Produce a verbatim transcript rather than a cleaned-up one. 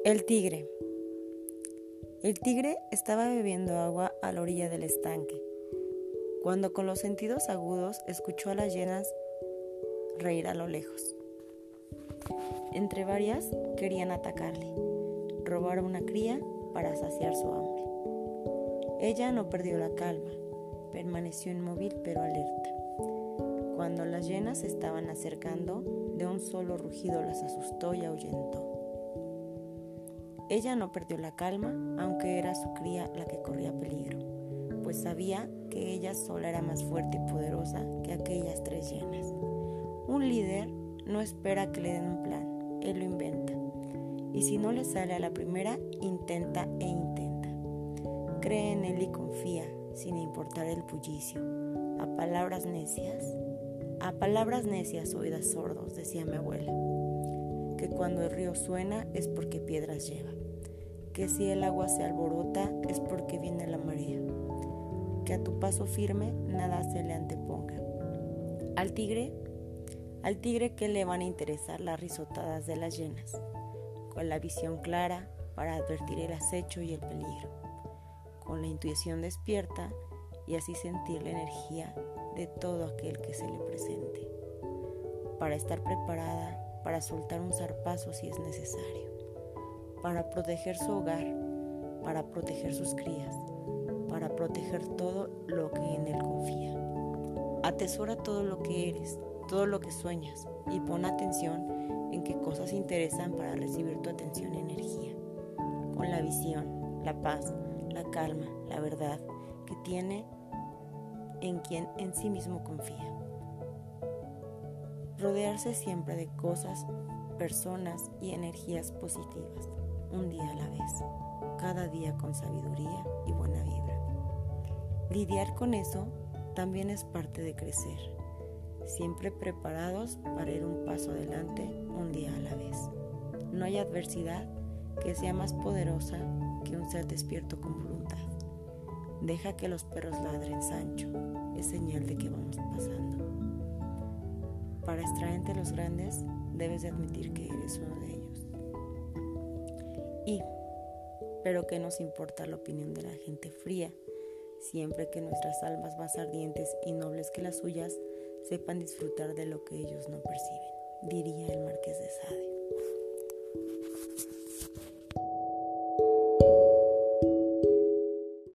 El tigre. El tigre estaba bebiendo agua a la orilla del estanque, cuando con los sentidos agudos escuchó a las hienas reír a lo lejos. Entre varias querían atacarle, robar una cría para saciar su hambre. Ella no perdió la calma, permaneció inmóvil pero alerta. Cuando las hienas se estaban acercando, de un solo rugido las asustó y ahuyentó. Ella no perdió la calma, aunque era su cría la que corría peligro, pues sabía que ella sola era más fuerte y poderosa que aquellas tres hienas. Un líder no espera que le den un plan, él lo inventa. Y si no le sale a la primera, intenta e intenta. Cree en él y confía, sin importar el bullicio. A palabras necias, a palabras necias oídas sordos, decía mi abuela. Que cuando el río suena es porque piedras lleva, que si el agua se alborota es porque viene la marea, que a tu paso firme nada se le anteponga. Al tigre, al tigre que le van a interesar las risotadas de las hienas, con la visión clara para advertir el acecho y el peligro, con la intuición despierta y así sentir la energía de todo aquel que se le presente, para estar preparada para soltar un zarpazo si es necesario, para proteger su hogar, para proteger sus crías, para proteger todo lo que en él confía. Atesora todo lo que eres, todo lo que sueñas y pon atención en qué cosas interesan para recibir tu atención y energía, con la visión, la paz, la calma, la verdad que tiene en quien en sí mismo confía. Rodearse siempre de cosas, personas y energías positivas, un día a la vez, cada día con sabiduría y buena vibra. Lidiar con eso también es parte de crecer, siempre preparados para ir un paso adelante, un día a la vez. No hay adversidad que sea más poderosa que un ser despierto con voluntad. Deja que los perros ladren, Sancho, es señal de que vamos pasando. Para estar entre los grandes, debes de admitir que eres uno de ellos. Y, pero ¿qué nos importa la opinión de la gente fría, siempre que nuestras almas más ardientes y nobles que las suyas sepan disfrutar de lo que ellos no perciben? Diría el Marqués de Sade.